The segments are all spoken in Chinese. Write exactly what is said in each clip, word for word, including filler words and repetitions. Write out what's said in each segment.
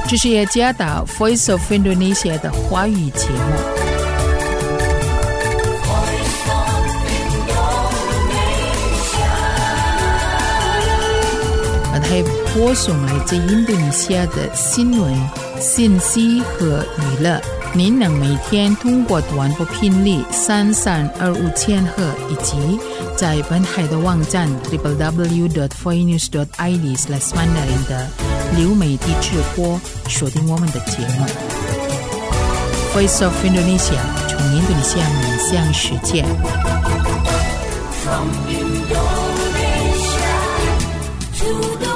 这是耶加达 Voice of Indonesia 的华语节目。还播送来自印度尼西亚的新闻、信息和娱乐。您能每天通过短波频率三三二五千赫以及在本海的网站 double-u double-u double-u dot voinews dot i d slash mandarin 的流媒体直播锁定我们的节目。Voice of Indonesia 从印度尼西亚面向世界。From Indonesia to the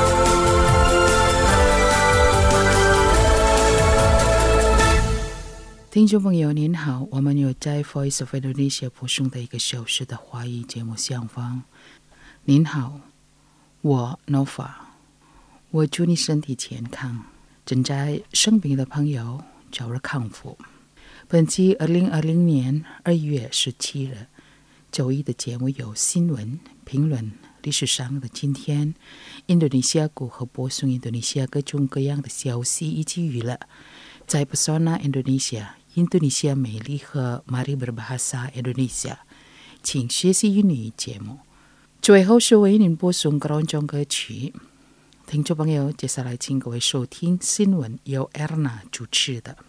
听众朋友您好，我们有在 Voice of Indonesia 播送的一个小时的华语节目相逢。您好，我 Nova， 我祝你身体健康，正在生病的朋友早日康复。本期二零二零年二月十七日周一的节目有新闻、评论、历史上的今天、印度尼西亚如何播送印度尼西亚各种各样的消息以及娱乐。在 Pesona Indonesia印度尼西亚美丽和 Mari Berbahasa Indonesia 请学习英语节目。最后是为您播送各种歌曲。听众朋友，接下来请各位收听新闻，由 Erna 主持的。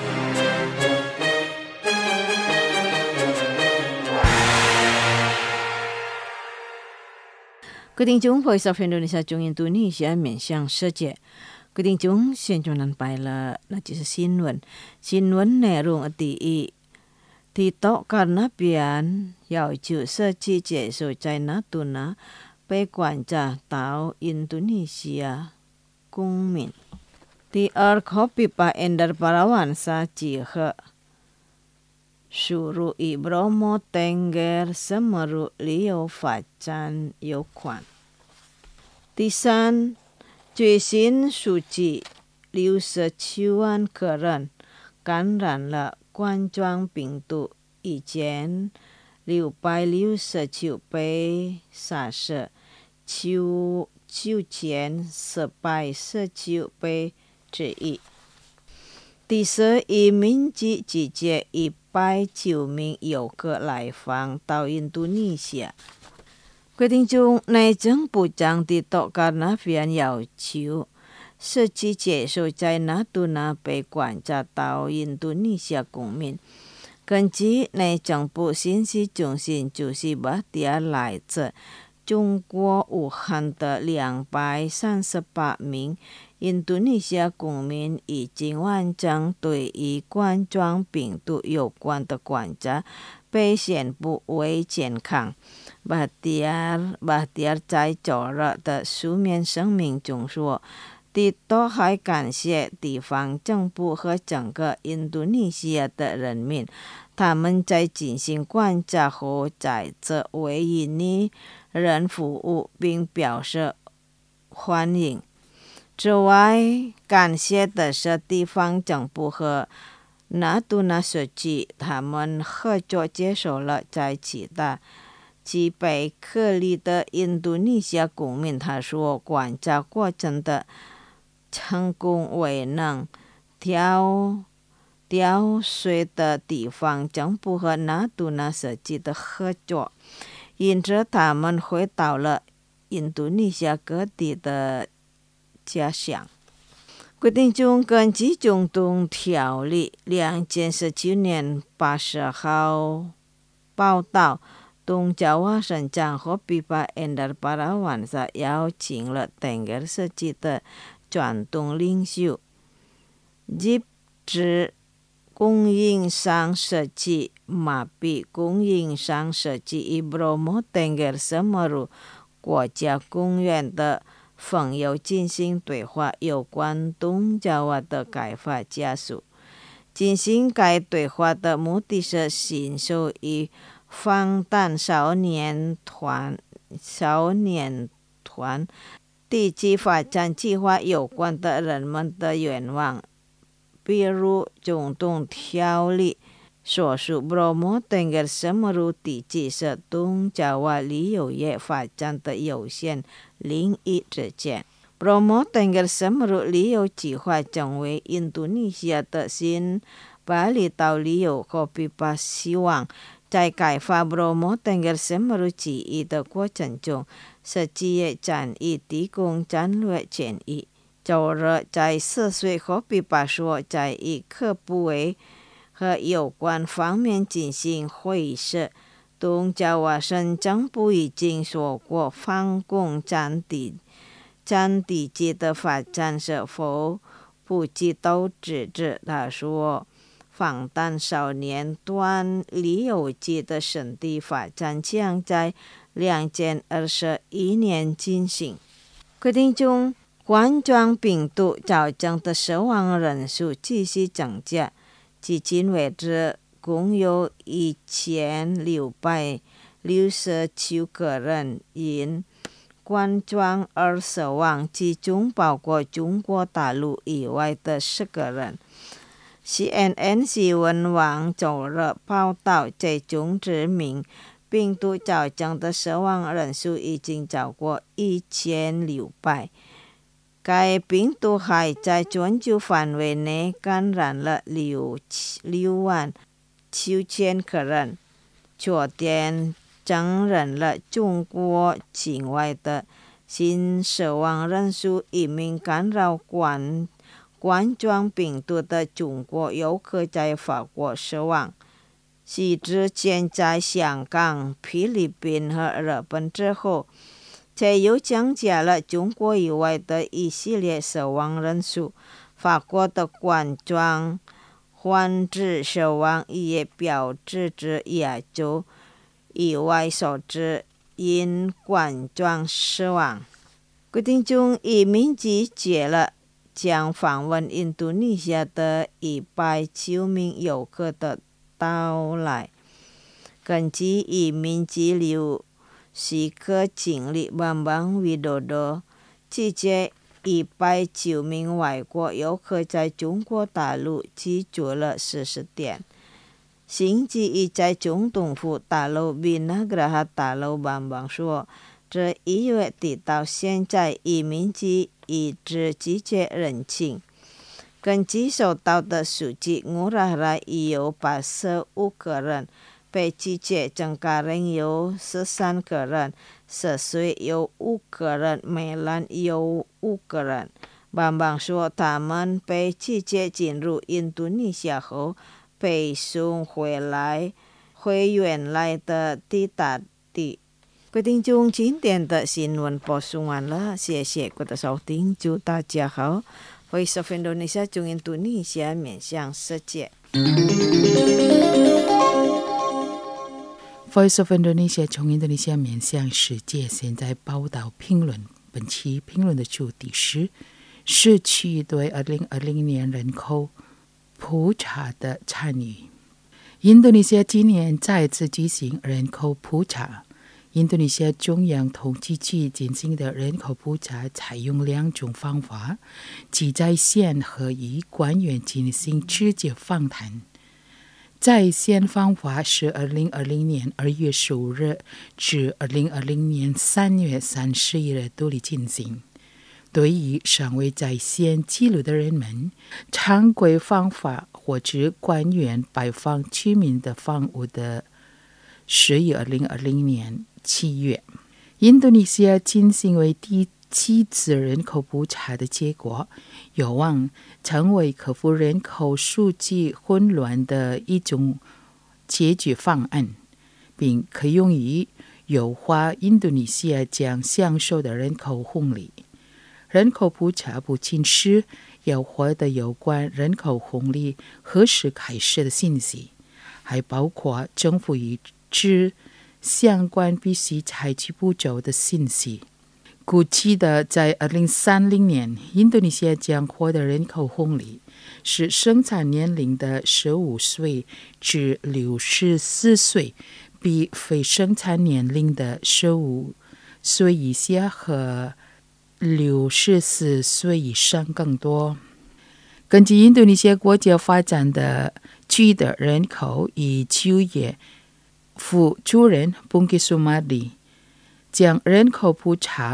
各位聽眾 Voice of Indonesia 中印度尼西亞面向世界。各位聽眾，現在能拜了，那就是新聞。新聞內容第一，Tito Karnavian 要求設計接受在Natuna被關押到印度尼西亞公民。第二，Khofifah Indar Parawansa 集合輸入與 Bromo Tengger Semeru 旅遊發展有關。第三，最新數據六十七萬個人感染了冠狀病毒，以前六百六十九被殺死，九九千四百十九被治愈。第四，移民局集结一百九名遊客來訪到印度尼西亞。決定中，內政部長Tito Karnavian要求設計接受在Natuna被關押到印度尼西亞公民。根據內政部信息中心主席巴蒂亞來自中國武漢的兩百三十八名印度尼西亞公民已經完成對於冠狀病毒有關的關押，被宣布為健康。巴蒂亞巴蒂亞在昨日的書面聲明中說，Tito還感謝地方政府和整個印度尼西亞的人民，他們在進行關押後在這為印尼人服務，並表示歡迎。此外，感謝的是地方政府和Natuna設計，他們合作接受了在其他幾被隔離的印度尼西亞公民。他說，關押過程的成功未能調調隨的地方政府和Natuna設計的合作，因此他們回到了印度尼西亞各地的家鄉。決定中，根據中東條例兩千十九年八十號報道，東爪哇省長Khofifah Indar Parawansa邀請了Tengger設計的傳統領袖，禁止供應商設計馬匹供應商設計與 Bromo Tengger Semeru 國家公園的朋友進行對話，有關東爪哇的開發加速。進行該對話的目的是尋求與防彈少年團少年團地區發展計劃有關的人們的願望，比如中東條例所屬 Bromo Tengger Semeru 地區是東爪哇旅遊業發展的有限領域之間。 Bromo Tengger Semeru 旅游计划成为印度尼西亚的新巴厘岛旅游和比巴希望在开发 Bromo Tengger Semeru 记忆的过程中，设计业战役提供战略建议。周日在涉水和比巴说在以可部位和有关方面进行会议时，东爪哇省政府已经说过反攻战地战地级的发展是否不计都支持。他说，防弹少年团旅游季的省地发展将在二零二一年进行。决定中，冠状病毒造成的死亡人数继续增加，至今为止共有一千六百六十九个人因冠状而死亡，其中包括中国大陆以外的十个人。C N N 新闻网周日报道，这中指明病毒造成的死亡人数已经超过一千六百。该病毒还在全球范围内感染了六万七千个人，昨天承认了中国境外的新死亡人数。一名感染冠冠状病毒的中国游客在法国死亡，是之前在香港、菲律宾和日本之后，这又增加了中国以外的一系列死亡人数。法国的冠状患者死亡也标志着亚洲以外首次因冠状死亡。决定中已明拒绝了将访问印度尼西亚的一百九名游客的到来。根据移民记录许可经理Bambang Widodo，拒绝一百九名外国游客在中国大陆居住了四十天。星期一在总统府大楼Bina Geraha大楼Bambang说，这一月底到现在移民局一直拒绝申请。根据收到的数据，Ngurah Rai已有八十五个人被拒绝，整家人有十三个人，十岁有五个人，梅兰有五个人。Bambang说，他们被拒绝进入印度尼西亚后，被送回来回原来的抵达地。决定中今天的新闻播送完了，谢谢各位的收听，祝大家好。Voice of Indonesia 中印度尼西亚面向世界。 Voice of Indonesia 从印度尼西亚面向世界，现在报道评论。本期评论的主题是社区对二零二零年人口普查的参与。印度尼西亚今年再次举行人口普查。印度尼西亚中央统计局进行的人口普查采用两种方法，即在线和与官员进行直接访谈。在线方法是二零二零年二月十五日至二零二零年三月三十一日独立进行。对于尚未在线记录的人们，常规方法或者官员拜访居民的房屋的是于二零二零年七月。印度尼西亚进行为第七次人口普查的结果，有望成为克服人口数据混乱的一种解决方案，并可用于优化印度尼西亚将享受的人口红利。人口普查不仅是要获得有关人口红利何时开始的信息，还包括政府与之相关必须采取步骤的信息。估计的在二零三零年，印度尼西亚将获得人口红利，是生产年龄的十五岁至六十四岁，比非生产年龄的十五岁以下和六十四岁以上更多。根据印度尼西亚国家发展的局的人口与就业副主任Bungki Sumadi将人口普查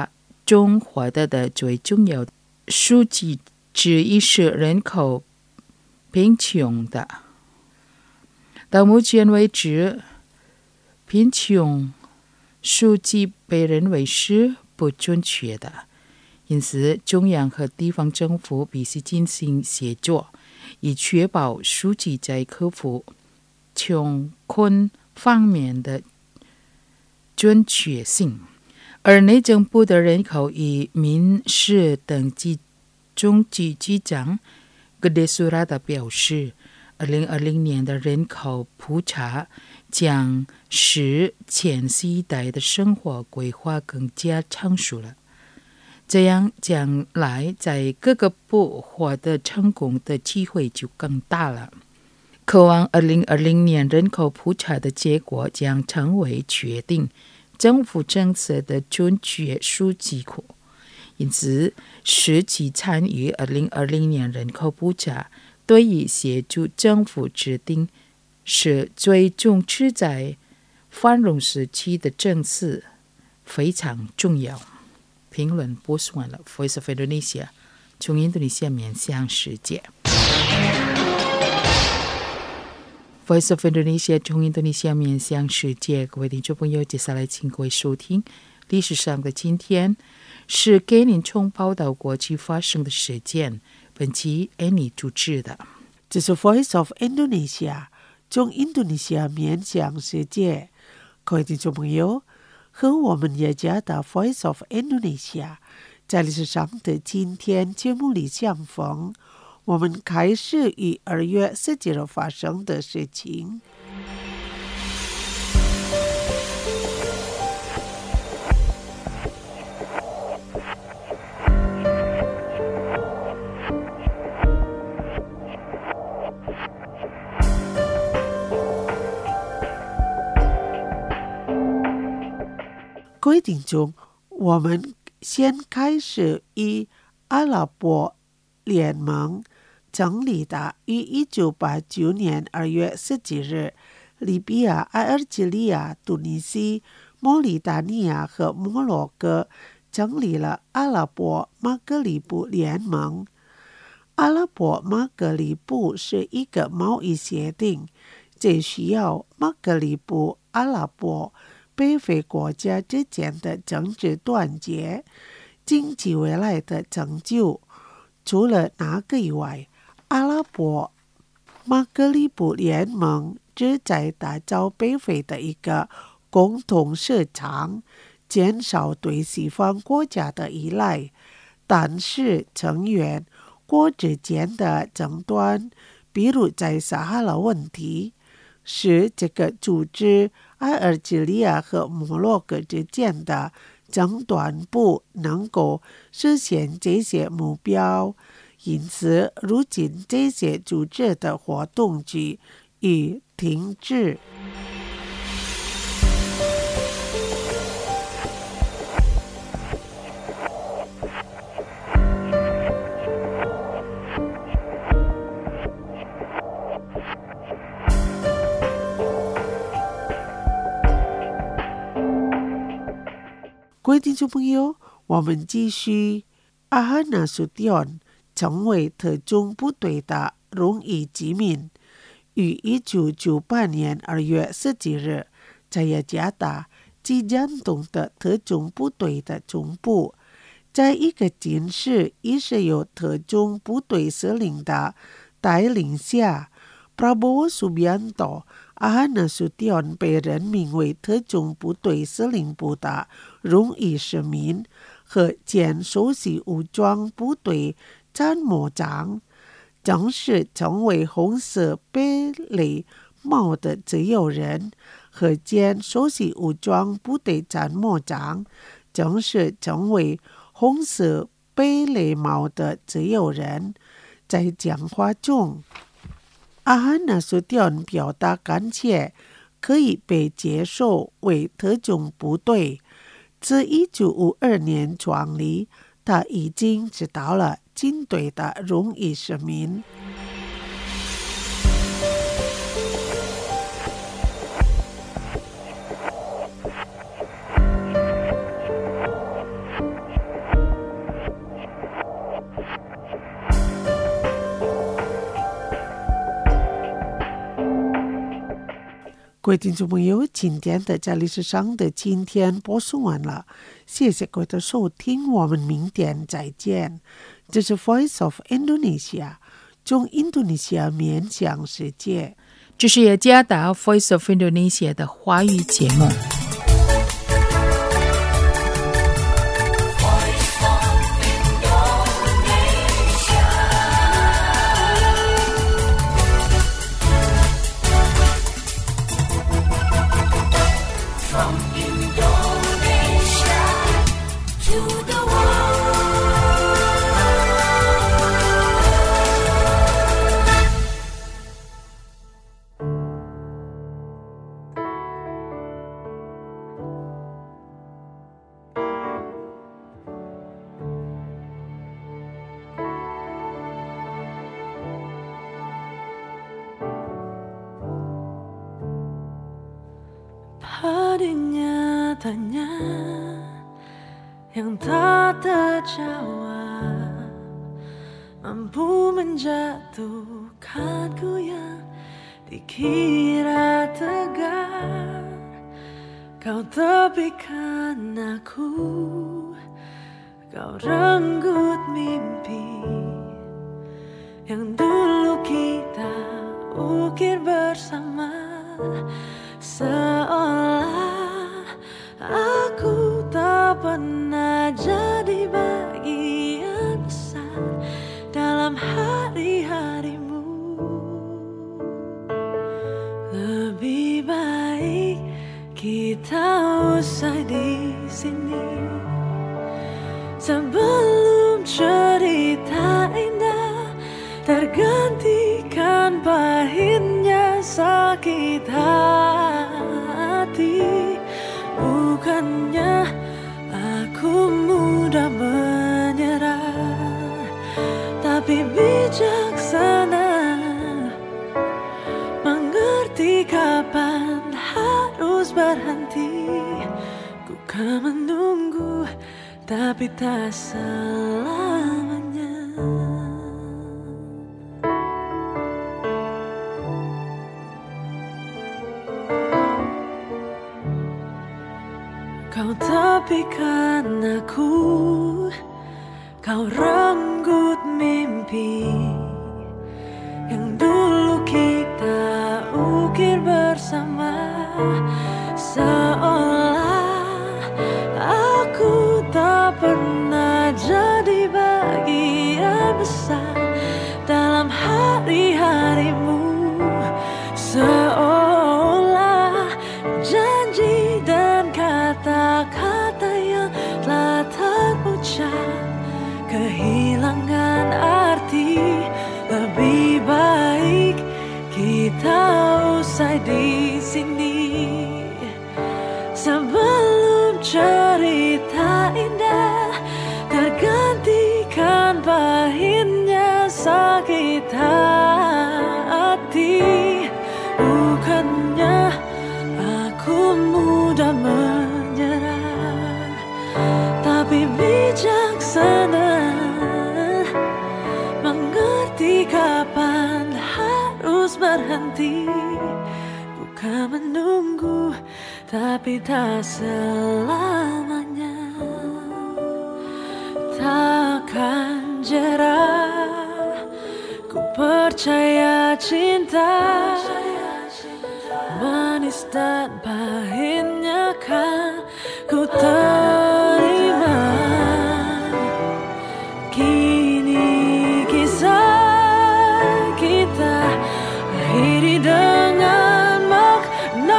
中获得的最重要数据之一是人口贫穷的。到目前为止，贫穷数据被认为是不准确的，因此中央和地方政府必须进行协作，以确保数据在克服穷困方面的准确性。而内政部的人口与民事登记中局局长格列苏拉达表示，二零二零年的人口普查将使前世代的生活规划更加成熟了，这样将来在各个部获得成功的机会就更大了。渴望二零二零年人口普查的结果将成为决定政府政策的准确数据库，因此实际参与二零二零年人口普查对于协助政府制定是最重视在繁荣时期的政策非常重要。评论播送完了 Voice of Indonesia 从印度尼西亚面向世界。Voice of Indonesia 从印度尼西亚面向世界，各位听众朋友，接下来请各位收听历史上的今天，是给您从报道国际发生的事件。本期Annie主持的， 这是 Voice of Indonesia 从印度尼西亚面向世界。各位听众朋友，和我们也家的 Voice of Indonesia 在历史上的今天节目里相逢。我们开始于二月十几日发生的事情。各位听众，我们先开始于阿拉伯联盟成立的于一九八九年二月十几日，利比亚、阿尔及利亚、突尼西、莫里达尼亚和摩洛哥成立了阿拉伯马格里布联盟。阿拉伯马格里布是一个贸易协定，这需要马格里布、阿拉伯、北非国家之间的政治团结、经济未来的成就。除了那个以外，阿拉伯马格里布联盟旨在打造北非的一个共同市场，减少对西方国家的依赖。但是成员国之间的争端，比如在撒哈拉问题，使这个组织阿尔及利亚和摩洛哥之间的争端不能够实现这些目标。因此，如今这些组织的活动局已停止。各位听众朋友，我们继续阿哈纳苏蒂恩成为特种部队的荣誉居民，于一九九八年二月十几日，在雅加达即将东的特种部队的总部，在一个军事亦是由特种部队司令的带领下， Prabowo Subianto 阿哈纳苏蒂恩被任命为特种部队司令部的荣誉市民和前首席武装部队参谋长，正式成为红色贝雷帽的自由人，和前首席武装部队参谋长，正式成为红色贝雷帽的自由人。在讲话中，阿哈纳苏蒂恩表达感谢可以被接受为特种部队。自一九五二年创立，他已经知道了军队的荣誉使命。 各位听众朋友，今天的家里是上的今天播送完了，谢谢各位的收听，我们明天再见。这是 Voice of Indonesia， 中印度尼西亚面向世界。 这是雅加达 Voice of Indonesia 的华语节目。 Padinya tanya yang tak terjawab mampu menjatuhkanku yang dikira tegar. Kau tepikan aku, kau renggut mimpi yang dulu kita ukir bersama. Seolah aku tak pernah jadi bagian besar dalam hari-harimu. Lebih baik kita usai di sini sebelum cerita indah tergantikan pahitnya sakit hati. Bukannya aku mudah menyerah, tapi bijaksana mengerti kapan harus berhenti. Ku kan menunggu tapi tak selamanya. Kau tepikan aku, kau renggut mimpi yang dulu kita ukir bersama. Seolah aku tak pernah jadi bagian besar dalam hari-harimu. Seolah janji dan kata-kata yang telah terucap kehilangan arti. Lebih baik kita usai di sini sebelum cerita indah tergantikan pahitnya sakit hati. Bukannya aku mudah menyerah, tapi bijaksana mengerti kapan harus berhenti. Bukan menunggu tapi tak selamanya. Takkan jerah, ku percaya cinta manis dan pahitnya kan ku terima. Kini kisah kita akhiri dengan makna.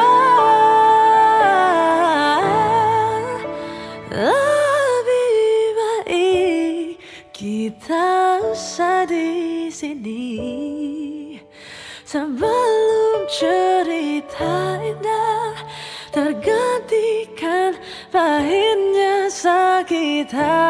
Lebih baik kita usai di sini sebelum cerita indah tergantikan pahitnya sakit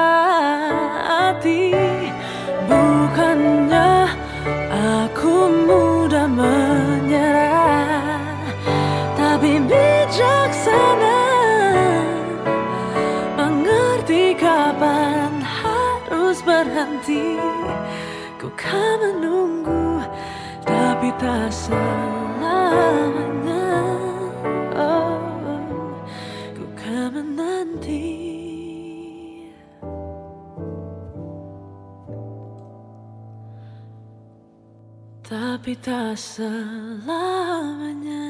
hati. Bukannya aku mudah menyerah, tapi bijaksana mengerti kapan harus berhenti. Ku kan menunggu tapi tak selamanya. kita selamanya.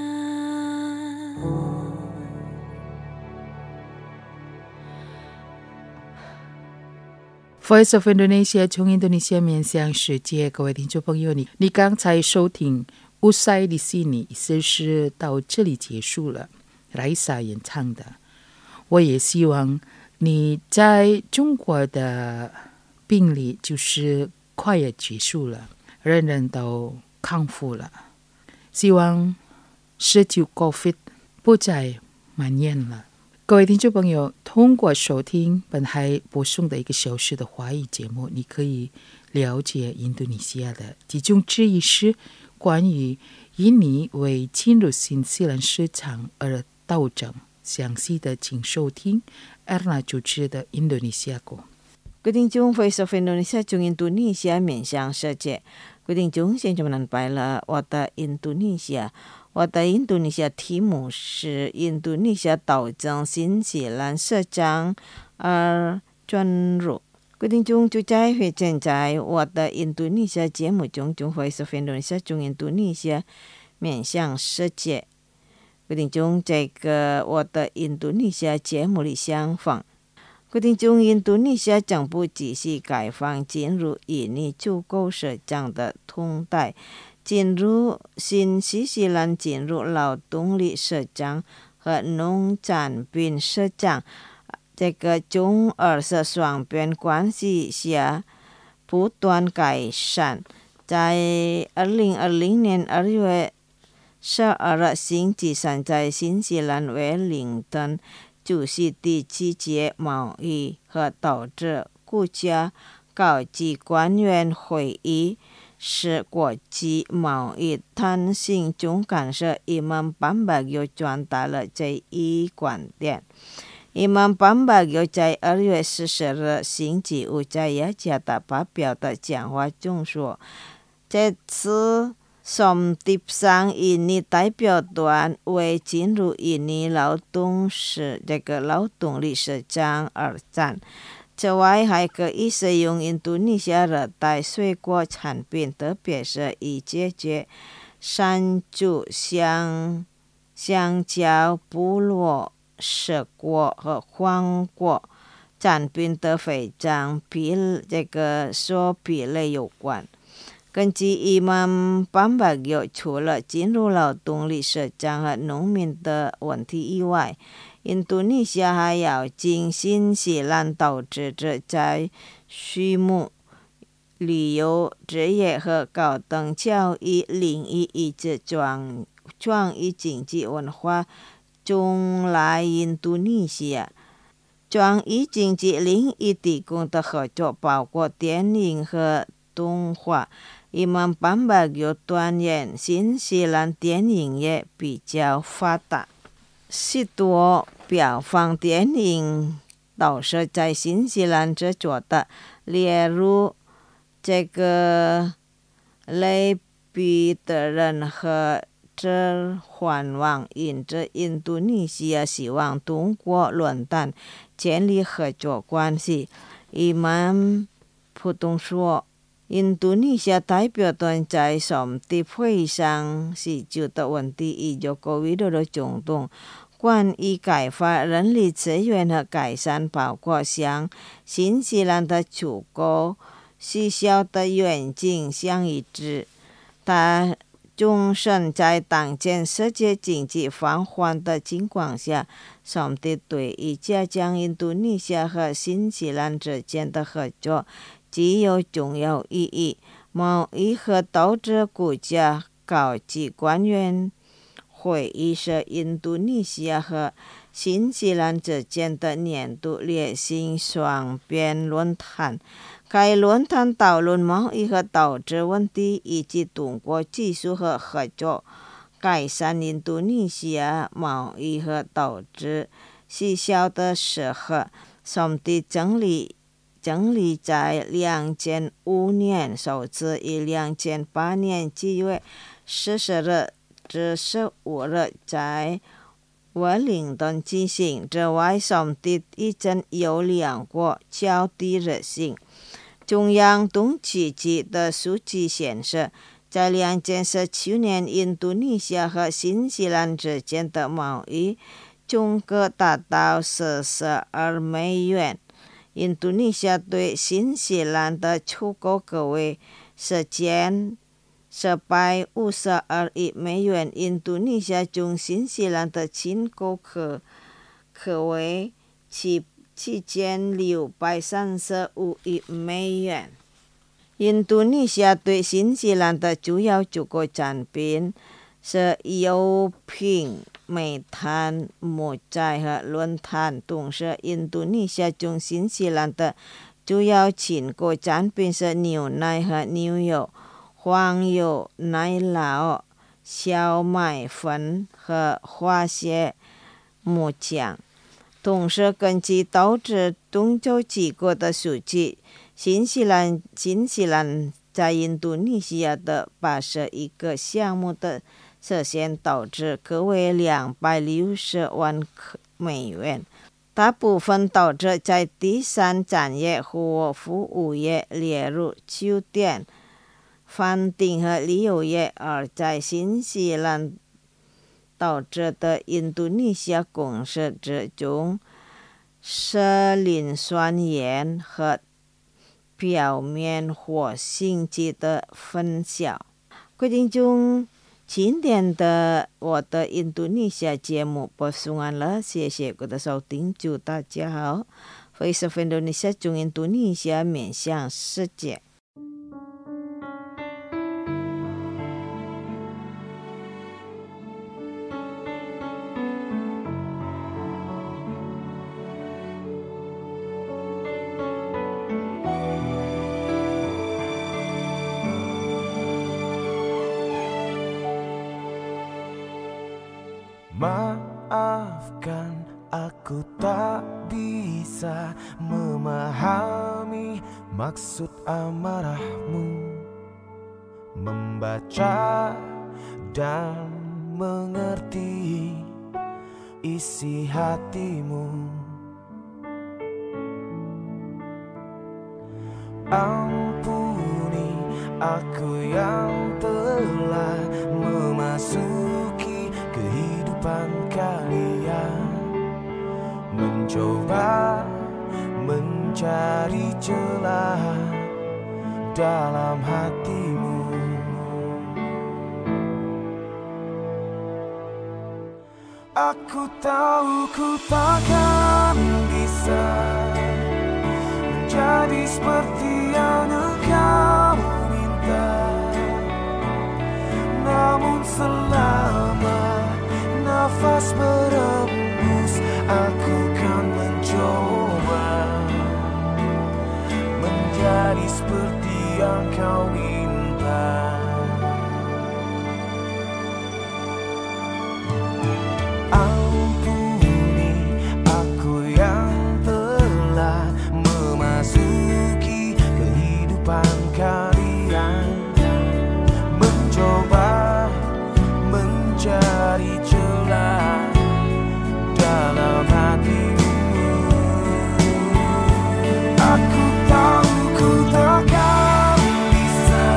Voice of Indonesia 从印度尼西亚面向世界，各位听众朋友，你你刚才收听 Usai di sini， 意思是到这里结束了。Raisa 演唱的。我也希望你在中国的病例就是快也结束了，人人都康复了。希望十九 COVID 不再蔓延了。各位听众朋友，通过收听本台播送的一个小时的华语节目，你可以了解印度尼西亚的其中之一是关于印尼为进入新西兰市场而斗争。详细的请收听 Erna 主持的印度尼西亚歌。 各位听众 Voice of Indonesia 从印度尼西亚面向世界，各位听众现在们拜了我的印度尼西亚。我的印度尼西亚题目是印度尼西亚斗争新西兰市场而转入。各位听众就在会正在我的印度尼西亚节目中，从 Voice of Indonesia 从印度尼西亚面向世界。各位听众，这个我的印度尼西亚节目里相逢。各位听众，印度尼西亚政府继续开放进入印尼出口市场的通道。进入新西兰进入劳动力市场和农产品市场，这个中俄是双边关系下不断改善。在二零二零年二月十二日星期三，在新西兰威灵顿主席第七届贸易和投资国家高级官员会议。是国际贸易谈行总干事伊曼班巴尤传达了这一观点。伊曼班巴尤在二月十四日星期五在雅加达发表的讲话中说，这次som地上印尼代表团为进入印尼劳动市这个劳动力市场而战。此外，还可以使用印度尼西亚热带水果产品，特别是以解决山竹、香香蕉、菠萝、石果和黄果产品的非常比这个所比例有关。根据伊曼班巴尤，除了进入劳动力市场和农民的问题以外，印度尼西亚还要进新西兰投资者在畜牧、旅游、职业和高等教育领域以及创创意经济文化中来印度尼西亚。创意经济领域提供的合作包括电影和动画。伊曼班巴尤断言，新西兰电影业比较发达。许多票房电影都是在新西兰制作的，例如这个雷比的人和指环王因着印度尼西亚希望通过论坛建立合作关系。伊曼普通说，印度尼西亚代表团在som地会议上提出的问题与中国维度的中东关于开发人力资源和改善包括向新西兰的出口需要的远景相一致。他重申在当前世界经济放缓的情况下，som地对于加强印度尼西亚和新西兰之间的合作具有重要意义。贸易和投资国家高级官员会议是印度尼西亚和新西兰之间的年度例行双边论坛。该论坛讨论贸易和投资问题，以及通过技术和合作改善印度尼西亚贸易和投资需要的时候。som地整理整理在两千五年首次于两千八年七月十四日至十五日在威灵顿进行。之外，som地已经有两个较低日性。中央冬季季的数据显示， 在两千十九年，印度尼西亚和新西兰之间的贸易总额达到四十二美元。印度尼西亚对新西兰的出口额为四千四百五十二亿美元，印度尼西亚从新西兰的进口额可为七七千六百三十五亿美元。印度尼西亚对新西兰的主要出口产品是油品、煤炭、木材和轮胎。同时，印度尼西亚从新西兰的主要进口产品是牛奶和牛油、黄油、奶酪、小麦粉和化学木浆。同时，根据导致东洲机构的数据，新西兰新西兰在印度尼西亚的八十一个项目的涉嫌导致各为两百六十万美元，大部分导致在第三产业和服务业，例如酒店、饭店和旅游业，而在新西兰导致的印度尼西亚公司之中，是磷酸盐和表面活性剂的分销。各位听众，今天的我的印度尼西亚节目播送完了，谢谢各位的收听，祝大家好。Voice of Indonesia 从印度尼西亚面向世界。 Maafkan, aku tak bisa memahami maksud amarahmu, membaca dan mengerti isi hatimu. Ampuni aku yang telah memasuki kehidupan kalian, mencoba mencari celah dalam hatimu. Aku tahu ku takkan bisa menjadi seperti yang engkau minta, namun selama nafas berembus, aku kan mencoba menjadi seperti yang kau minta. Ampuni aku yang telah memasuki kehidupan kalian, mencoba mencari celah dalam hatimu. Aku tahu ku takkan bisa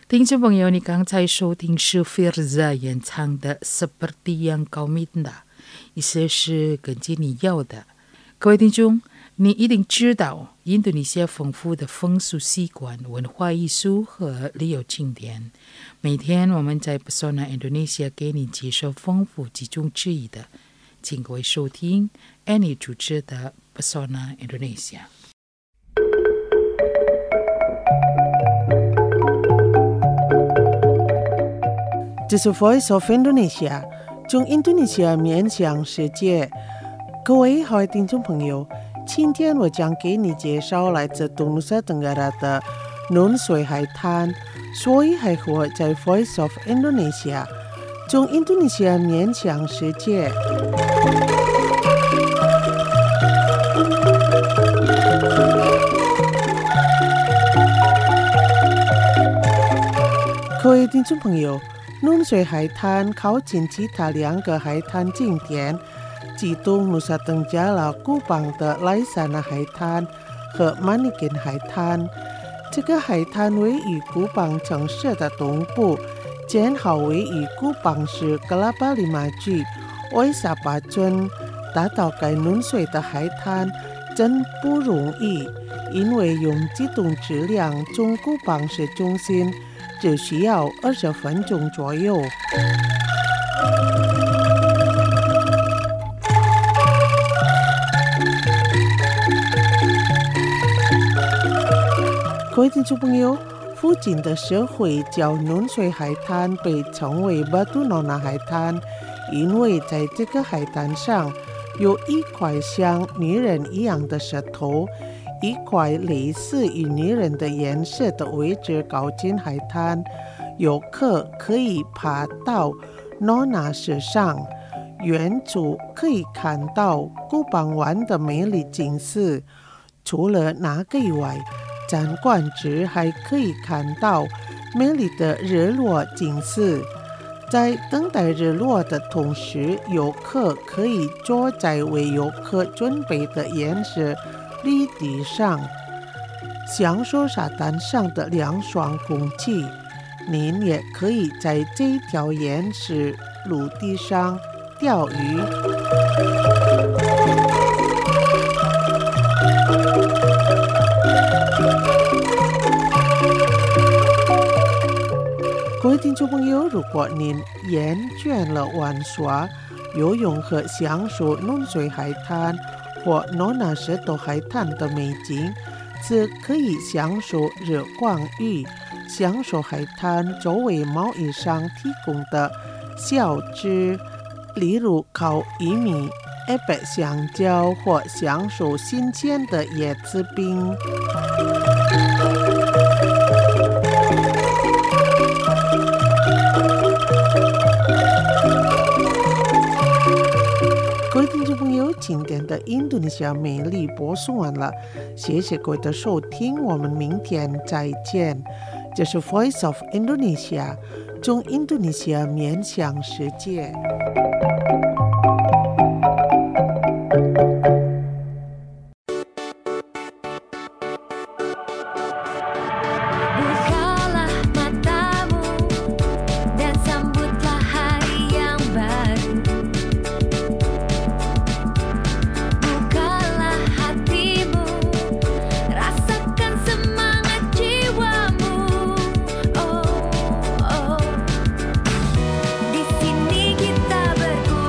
听众朋友，你刚才收听是 Firza 演唱的 Seperti yang kau minta， 意思是根据你要的。各位听众，你一定知道印度尼西亚丰富的风俗习惯、文化艺术和旅游景点。每天我们在 Pesona Indonesia 给你介绍丰富其中之一的，请各位收听 Annie 主持的 Pesona Indonesia。这是 Voice of Indonesia， 从印度尼西亚面向世界。各位好，听众朋友，今天我将给你介绍来自东努沙登加拉的暖水海滩，所以还活在 Voice of Indonesia， 从印度尼西亚面向世界。各位听众朋友，暖水海滩靠近其他两个海滩景点，即东努沙登加拉古邦的莱萨纳海滩和曼尼根海滩。这个海滩位于古邦城市的东部，正好位于古邦市格拉巴里马区威萨巴村。达到该暖水的海滩真不容易，因为用机动车辆从古邦市中心只需要二十分钟左右。各位听众朋友，附近的社会叫暖水海滩被称为巴杜诺纳海滩，因为在这个海滩上有一块像女人一样的石头，一块类似于女人的颜色的位置靠近海滩，游客可以爬到诺纳石上，远处可以看到古邦湾的美丽景色。除了那个以外，展馆之还可以看到美丽的日落景色。在等待日落的同时，游客可以坐在为游客准备的岩石绿地上，享受沙滩上的凉爽空气。您也可以在这条岩石陆地上钓鱼。各位听众朋友，如果您厌倦了玩耍、游泳和享受暖水海滩或诺纳石头海滩的美景，则可以享受日光浴，享受海滩周围贸易商提供的小吃，例如烤玉米、一百香蕉或享受新鲜的椰子冰。各位听众朋友，今天的印度尼西亚美丽播送完了，谢谢各位的收听，我们明天再见。这是 Voice of Indonesia， 从印度尼西亚面向世界。 Di sini kita berkumpul.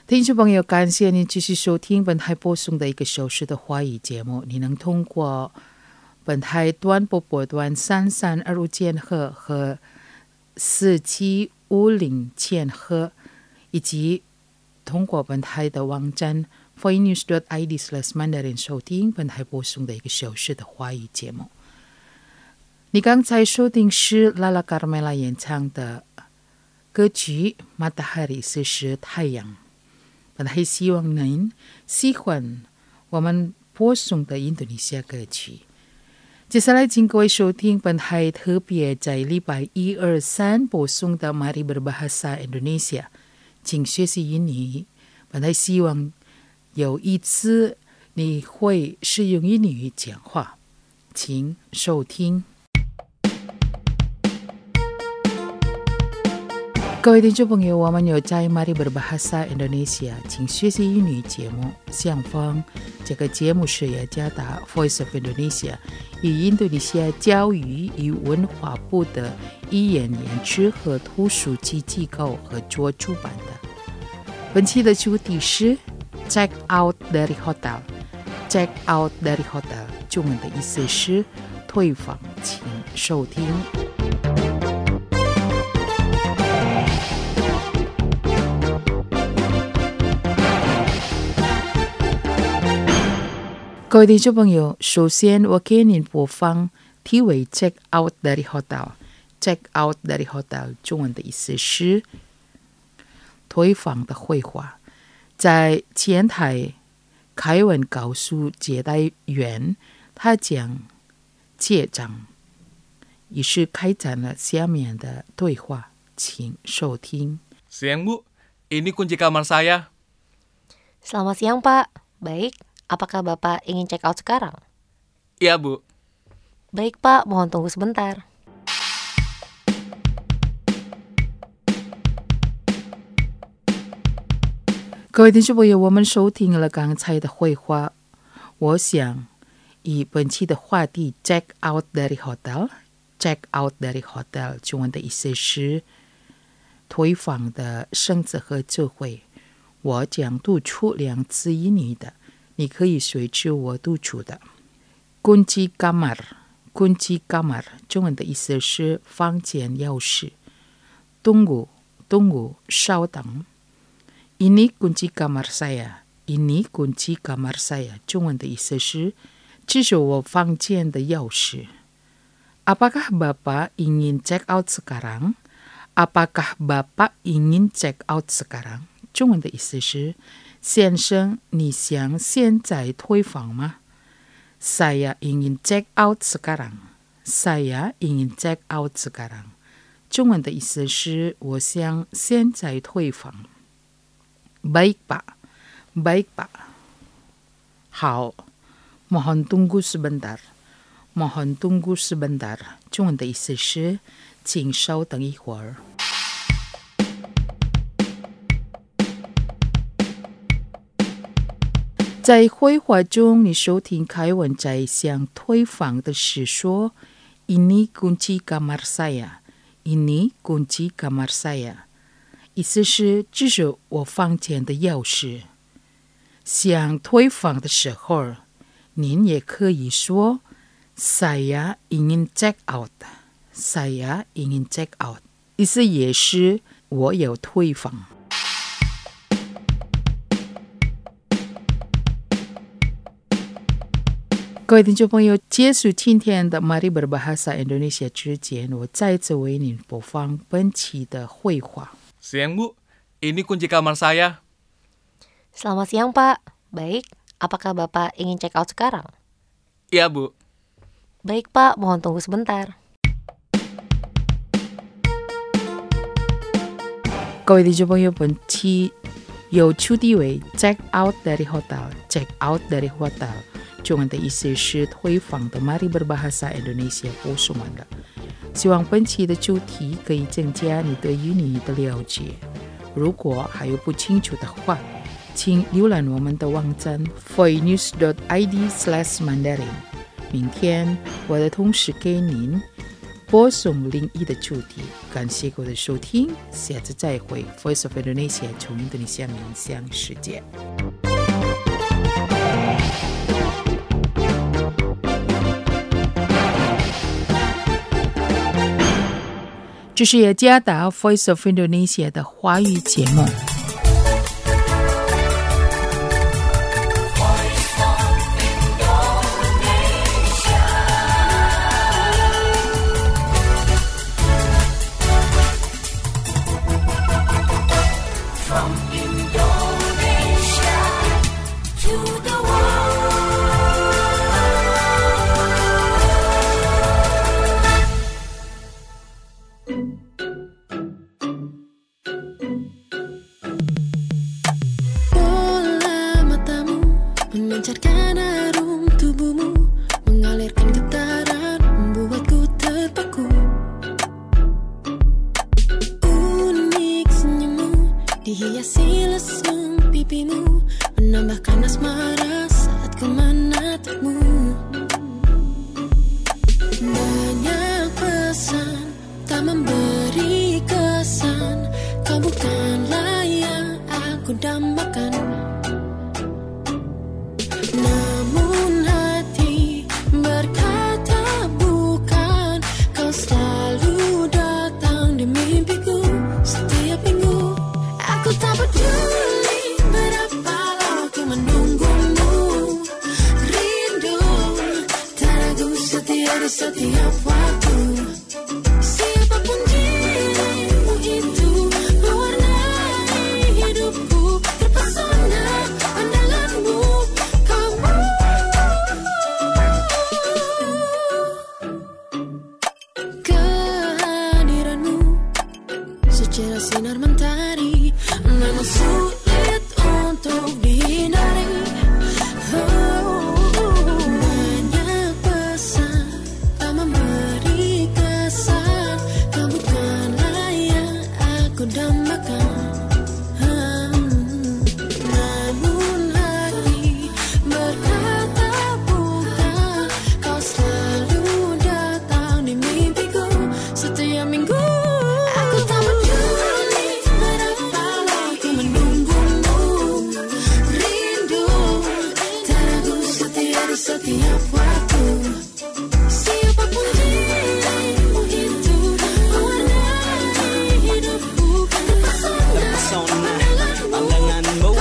听众朋友，感谢您继续收听本台播送的一个小时的华语节目。你能通过本台短波波段三三二五千赫和四七五零千赫，以及通过本台的网站 voinews dot i d slash mandarin 收听本台播送的一个小时的华语节目。你刚才收听是拉拉卡梅拉演唱的歌曲《Matahari》，是太阳。本台希望您喜欢我们播送的印度尼西亚歌曲。接下来请各位收听本台特别在礼拜一、二、三播送的 Mari Berbahasa Indonesia， 请学习英语。本台希望有一次你会使用英语讲话，请收听。各位听众朋友，我们有在 Mari Berbahasa Indonesia 请学习英语节目上方，这个节目是雅加达 Voice of Indonesia 与印度尼西亚教育与文化部的语言研制和图书机机构合作出版的。本期的主题是 Check Out dari Hotel。 Check Out dari Hotel 中文的意思是退房，请收听。各位听众朋友，首先我给您播放题为 Check Out dari Hotel。Check Out dari Hotel 中文的意思是退房的绘画。在前台，凯文告诉接待员他将结账，于是开展了下面的对话，请收听。 Siang Bu, ini kunci kamar saya. Selamat siang Pak. Baik.Apakah Bapak ingin check out sekarang? Iya, Bu. Baik, Pak. Mohon tunggu sebentar. 各位听众朋友，我们收听了刚才的绘画。我想以本期的话题 Check Out dari Hotel Check Out dari Hotel 中文的意思是退房的生子和智慧。我将读出两次英语的，你可以随着我读出的。 kunci kamar kunci kamar 中文的意思是房间钥匙。 tunggu tunggu 稍等。 ini kunci kamar saya ini kunci kamar saya 中文的意思是这是我房间的钥匙。 apakah Bapak ingin check out sekarang apakah Bapak ingin check out sekarang 中文的意思是先生，你想现在退房吗？ Saya ingin check out sekarang. Saya ingin check out sekarang. 中文的意思是我想现在退房。 Baik Pak. Baik Pak. 好。 Mohon tunggu sebentar. Mohon tunggu sebentar. 中文的意思是请稍等一会儿。 在绘画中，你收听凯文在向退房的时说 Ini kunci kamar saya Ini kunci kamar saya 意思是这是我房间的钥匙。想退房的时候，您也可以说 Saya ingin check out Saya ingin check out 意思也是我有退房。 各位听众朋友，结束今天的 Mari Berbahasa Indonesia 之前，我再次为您播放本期的绘画。 Siang Bu, ini kunci kamar saya. Selamat siang Pak. Baik, apakah Bapak ingin check out sekarang? Iya Bu. Baik Pak, mohon tunggu sebentar. 各位听众朋友，本期有主题为 Check Out dari Hotel Check Out dari Hotel 中文的意思是退房的 Mari Berbahasa Indonesia 播送完了。希望本期的主题可以增加你对英语的了解。如果还有不清楚的话，请浏览我们的网站 voinews dot i d slash mandarin。明天我的同事给您播送灵异的主题。感谢各位的收听，下次再会。Voice of Indonesia 从印度尼西亚面向世界。这是雅加达 Voice of Indonesia 的华语节目。 Memancarkan harum tubuhmu, mengalirkan getaran, membuatku terpaku. Unik senyummu, dihiasi lesung pipimu, menambahkan asmara saat ku menatapmu. Banyak pesan, tak memberi kesan, kau bukanlah yang aku dambakan. Namun hati berkata bukan, kau selalu datang di mimpiku setiap minggu. Aku tak peduli berapa lama ku menunggumu, rindu tak ragu setia di setiap waktu. Siapapun dirimu itu, mewarnai hidupku, terpesona pandanganmu. Kehadiranmu secara sinar mentari memang sulit untuk dihindari. Oh, banyak pesan tak memberi kesan, kau bukanlah yang aku dambakan. Namun hati berkata bukan, kau selalu datang di mimpiku setiap minggu. Aku tak peduli berapa lama ku menunggumu, rindu tak ragu setia di setiap waktu. Siapapun dirimu itu, mewarnai hidupku, terpesona pandanganmu.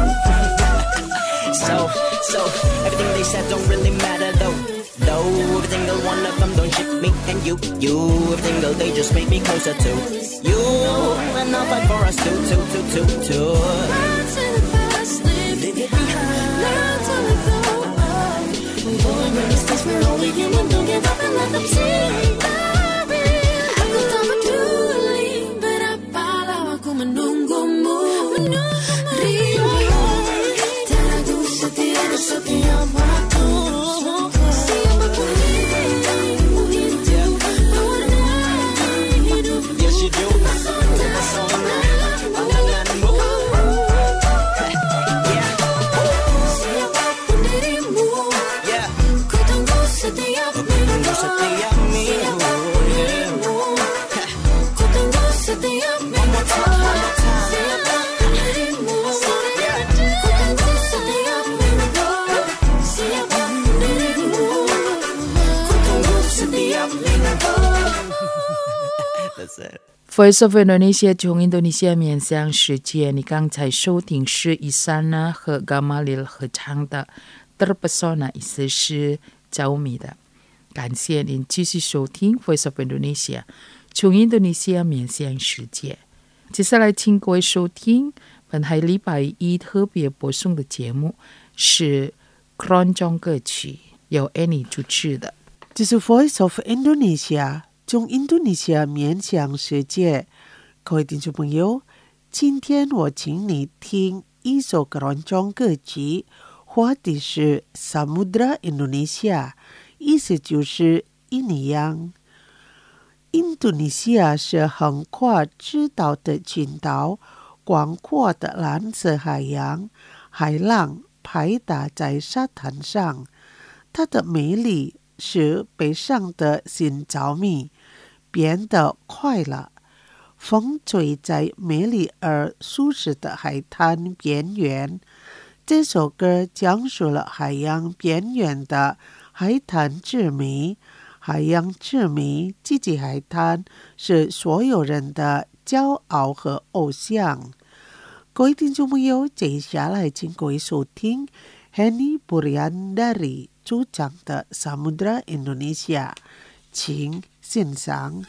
So, so, everything they said don't really matter though. Though, every single one of them don't ship me and you, you. Every single day just make me closer to you. And I'll fight for us too, too, too, too, too. Run to the past, leave it behind. Learn to let go of. Going on mistakes, we're only human. Don't give up and let them see. Aku tak peduli berapa lama ku menunggumu, rindu tak ragu setia di setiap waktu. Siapapun dirimu itu, mewarnai hidupku. Yes, you do. Terpesona pandanganmu. Yeah, Siapapun dirimu, yeah. ku tunggu setiap minggu. Setiap minggu, yeah. Ku tunggu setiap minggu. Siapapun dirimu, ku tunggu setiap minggu. Siapapun dirimu, ku tunggu setiap minggu. That's it. Voice of Indonesia 从印度尼西亚面向世界，你刚才收听是伊珊娜和伽马利合唱的 Terpesona， 意思是着迷的。感谢您继续收听 Voice of Indonesia 从印度尼西亚面向世界。接下来请各位收听本海礼拜一特别播送的节目是 Keroncong 歌曲，由 Annie 主持的。 这是 Voice of Indonesia 从印度尼西亚面向世界。各位听众朋友，今天我请你听一首 Keroncong 歌曲，话题是 Samudra Indonesia， 意思就是印尼洋。印度尼西亚是横跨赤道的群岛，广阔的蓝色海洋，海浪拍打在沙滩上，它的美丽使北上的心着迷。 变得快了。风吹在美丽而舒适的海滩边缘。这首歌讲述了海洋边缘的海滩之谜。海洋之谜，吉吉海滩是所有人的骄傲和偶像。各位听众朋友，接下来请各位收听 Henny Puriandari 主唱的 Samudra Indonesia， 请欣赏。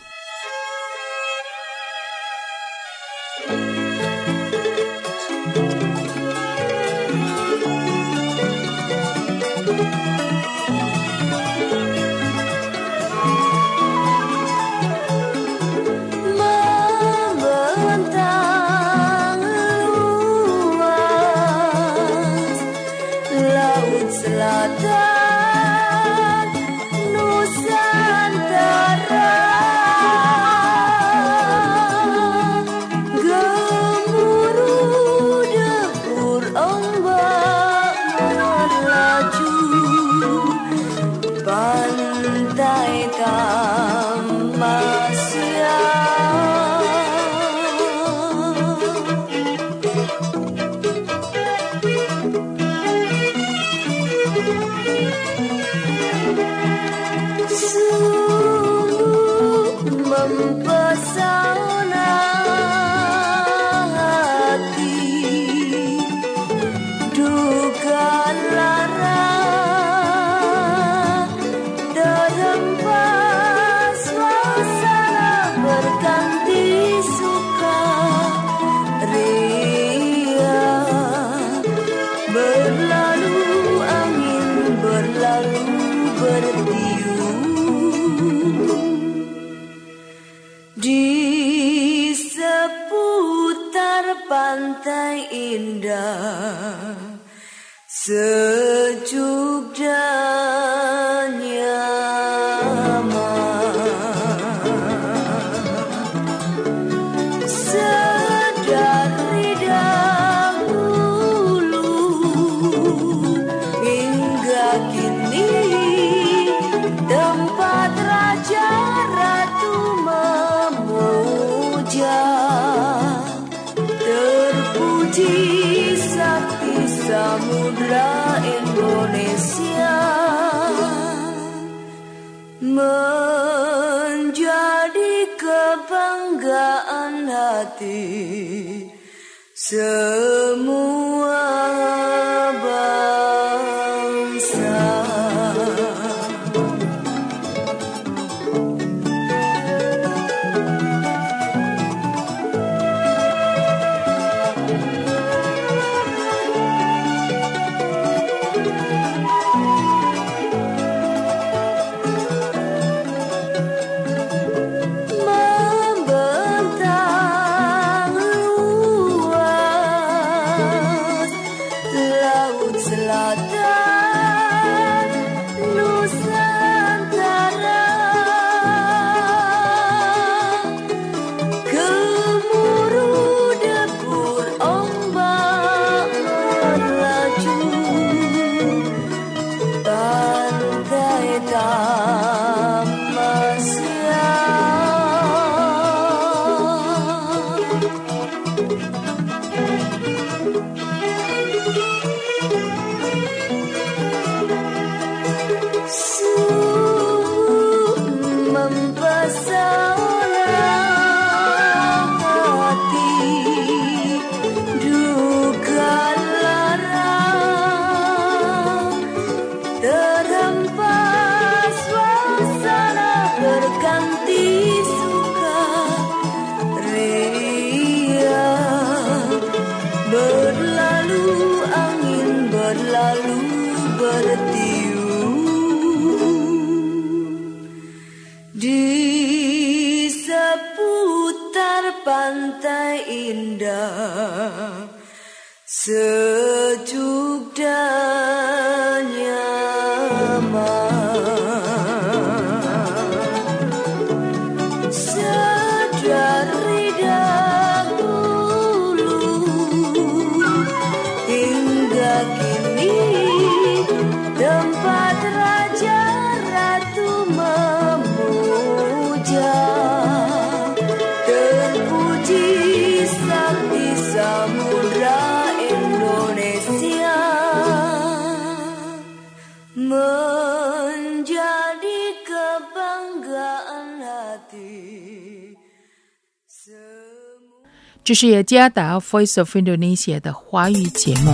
Di seputar pantai indah, sejuk dan nyaman. Sedari dahulu hingga kini, tempat raja ratu memuja, terpuji sakti Samudra Indonesia, menjadi kebanggaan hati semua bangsa. Di seputar pantai indah, sejuk dan nyaman. Sedari dahulu hingga kini, tempat raja ratu memuja, 这是雅加达 Voice of Indonesia 的华语节目。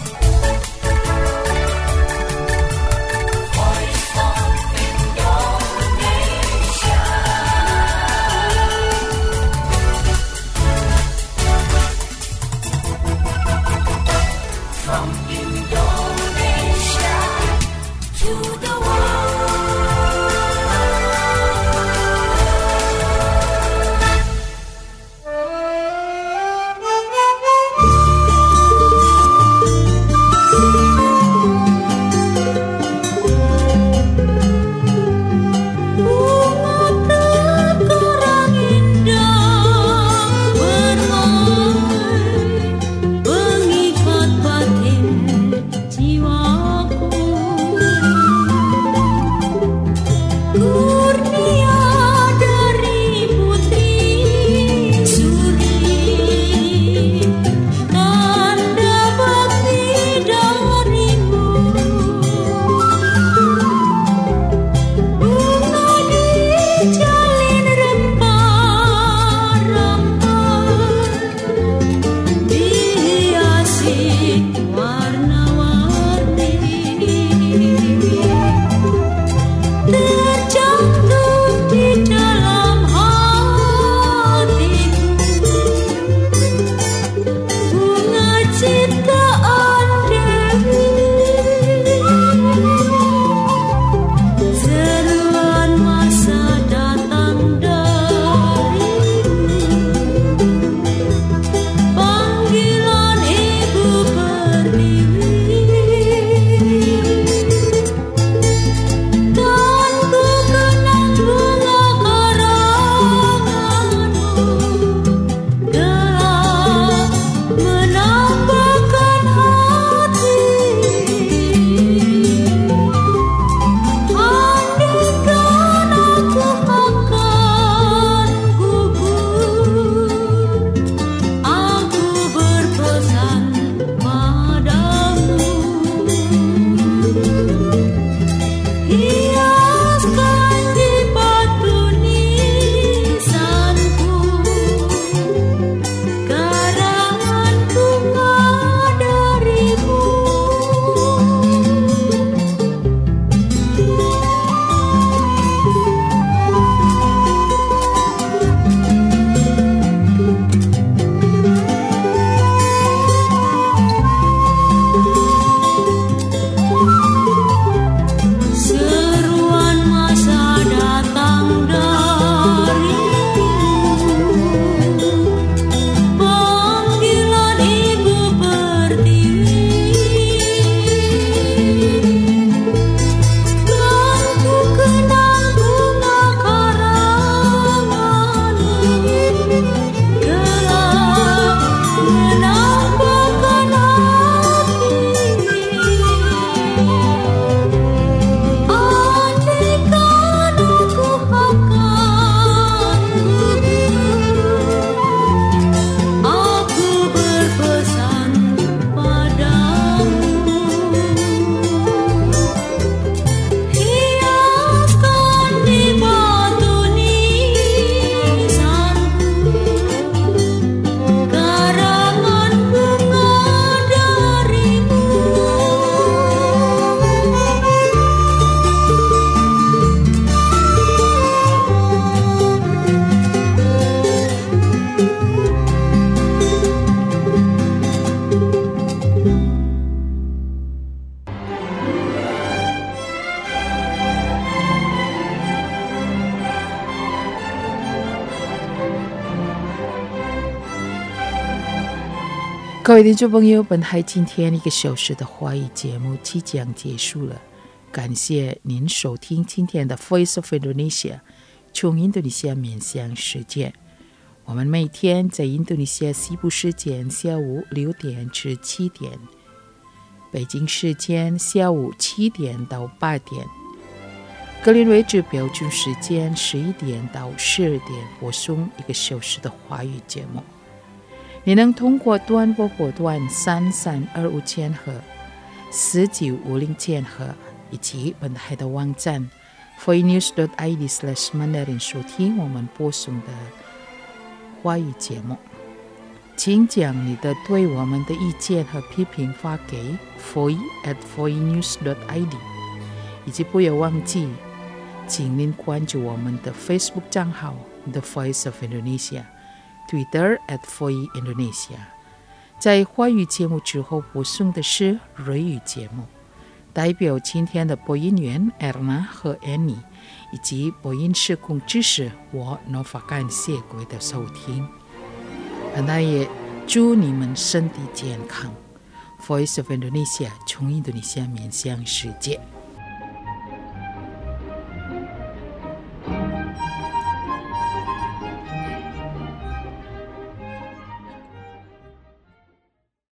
各位听众朋友，本台今天一个小时的华语节目即将结束了，感谢您收听今天的 Voice of Indonesia 从印度尼西亚面向世界。我们每天在印度尼西亚西部时间下午六点至七点，北京时间下午七点到八点，格林威治标准时间十一点到十二点播送一个小时的华语节目。你能通过短波波段三三二五千赫、四九五零千赫以及本台的网站 voinews dot i d slash mandarin 收听我们播送的华语节目。 请将你的对我们的意见和批评发给 voice at voicenews dot i d， 以及不要忘记，请您关注我们的 Facebook 账号 The Voice of Indonesia，Twitter at Voice Indonesia。在华语节目之后播送的是瑞语节目，代表今天的播音员 Erna 和 Annie， 以及播音室控制师我 Nova， 感谢各位的收听。那也祝你们身体健康。Voice of Indonesia 从印度尼西亚面向世界。